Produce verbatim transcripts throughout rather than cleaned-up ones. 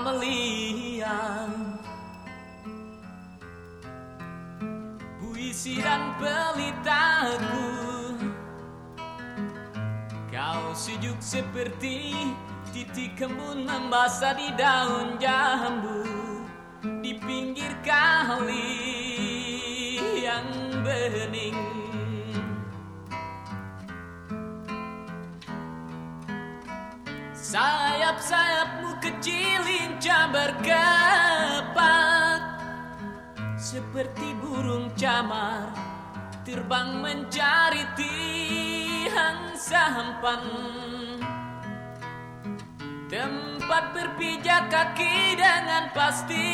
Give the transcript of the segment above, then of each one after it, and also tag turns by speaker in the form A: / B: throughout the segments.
A: Camelia, puisi dan pelitaku. Kau sejuk seperti titik embun membasah di daun jambu di pinggir kali yang bening. Sayap-sayapmu kecil lincah berkepak seperti burung camar terbang mencari tiang sampan, tempat berpijak kaki dengan pasti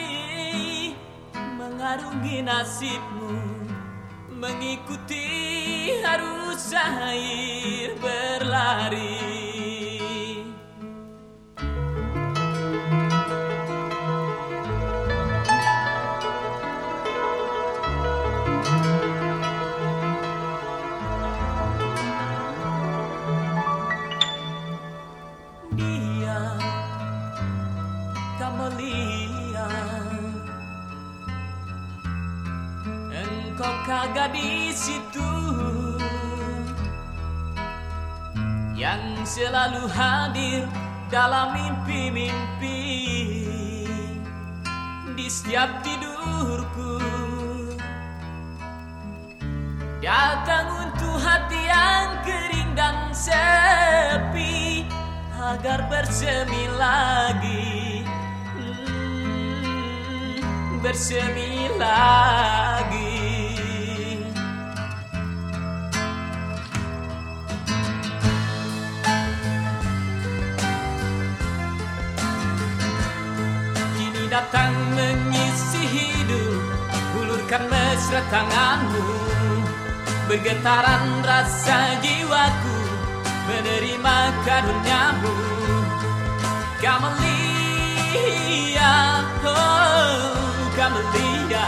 A: mengarungi nasibmu, mengikuti arus air berlari. Camelia, engkau kagak di situ yang selalu hadir dalam mimpi-mimpi di setiap tidurku, datang untuk hati yang kering dan sepi agar bersemi lagi, hmm, bersemi lagi. Kini datang mengisi hidup, hulurkan mesra tanganmu, bergetaran rasa jiwaku menerima karuniamu. Camelia, oh Camelia,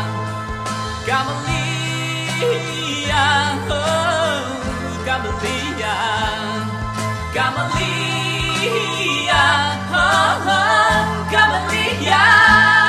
A: Camelia, oh Camelia, Camelia, oh, oh Camelia.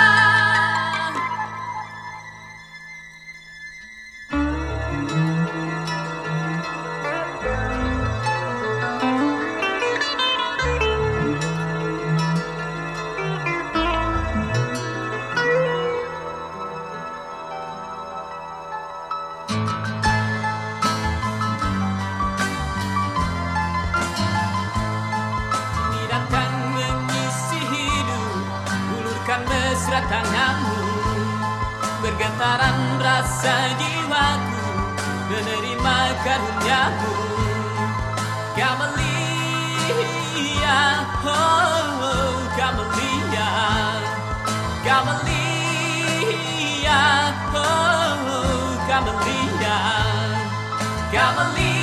A: Mesra tanganmu, bergetaran rasa jiwaku menerima karuniamu. Camelia, oh, oh Camelia, Camelia, oh, oh Camelia, Camelia.